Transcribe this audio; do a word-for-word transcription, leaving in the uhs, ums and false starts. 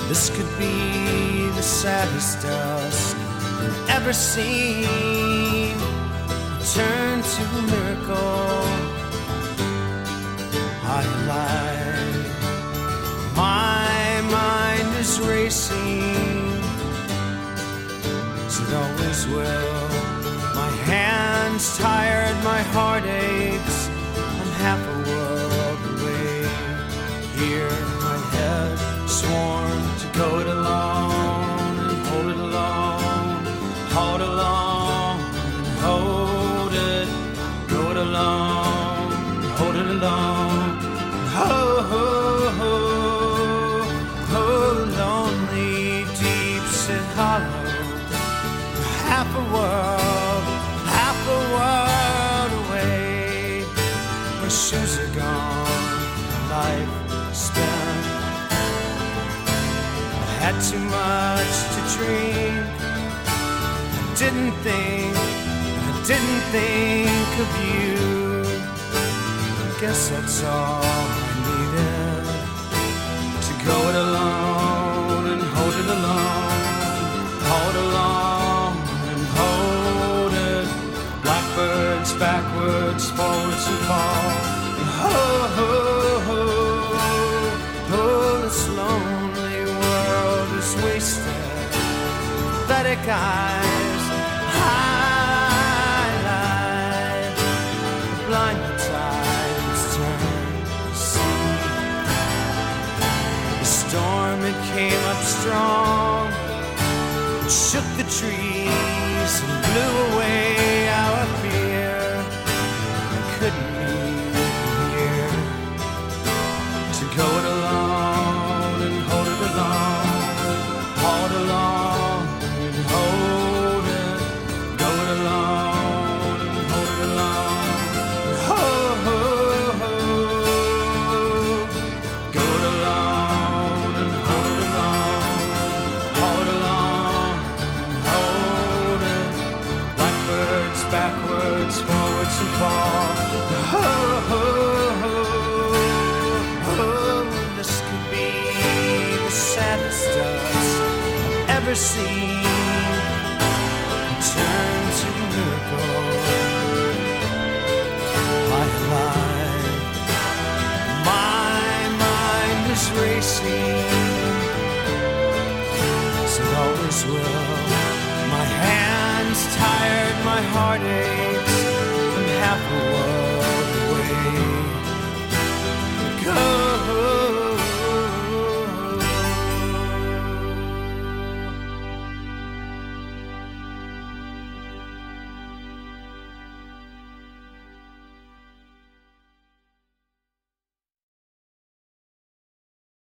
This could be the saddest dusk you've ever seen. Turn to a miracle. I lied. My mind is racing, as it always will. My hands tired, my heart aches. I'm half a world away. Here, my head sworn to go it alone and hold it alone, hold it alone, and hold it, go it alone, hold it alone, ho, ho, ho, ho, lonely, deep, sit hollow, half a world, half a world away. My shoes are gone, life spent. I had too much to drink. I didn't think, I didn't think of you. I guess that's all I needed, to go it alone and hold it alone, hold along and hold it. Blackbirds backwards, forwards and fall. Ho, ho, ho, ho, this lonely world is wasted. Pathetic eyes, highlight, blind tides turn to sea. The storm, it came up strong, it shook the trees and blew away our fear. I couldn't be here to go it alone and hold it alone, hold it alone and hold it, go it alone and hold it alone, ho, ho, ho, go it alone and hold it alone, hold it alone and hold it. Blackbirds backwards, forwards and fall. Ho, ho, ho, ho, this could be the saddest dusk I've ever seen. Turn to a miracle. I lied. My mind is racing, as it always will. My hands tired, my heart aches. I'm half a world